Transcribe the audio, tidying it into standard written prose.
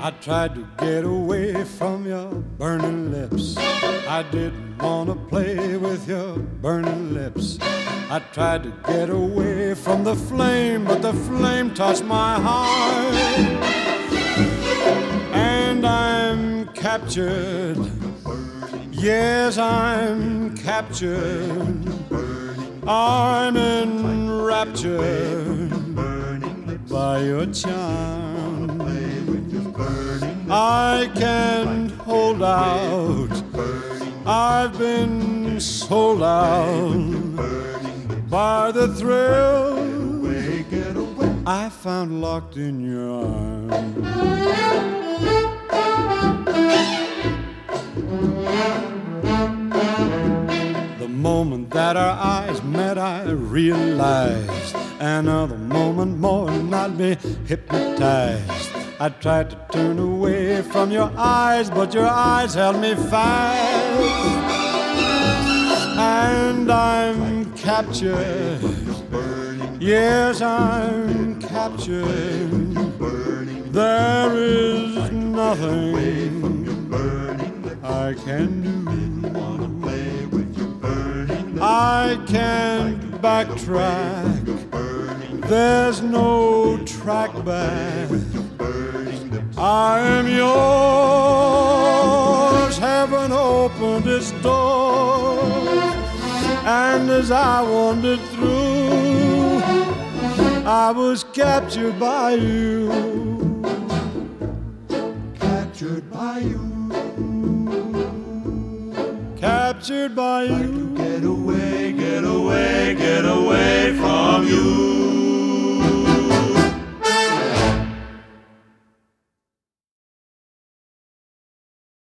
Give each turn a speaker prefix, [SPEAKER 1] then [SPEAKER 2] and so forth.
[SPEAKER 1] I tried to get away from your burning lips. I didn't want to play with your burning lips. I tried to get away from the flame, but the flame touched my heart. And I'm captured. Yes, I'm captured. I'm enraptured by your charm. I can't hold out. I've been sold out by the thrill I found locked in your arms. The moment that our eyes met, I realized another moment more and I'd be hypnotized. I tried to turn away from your eyes, but your eyes held me fast. And I'm captured. Yes, I'm captured. There is nothing I can do. I can't backtrack. There's no track back. I am yours. Heaven opened its door, and as I wandered through, I was captured by you. Captured by you. Captured by you.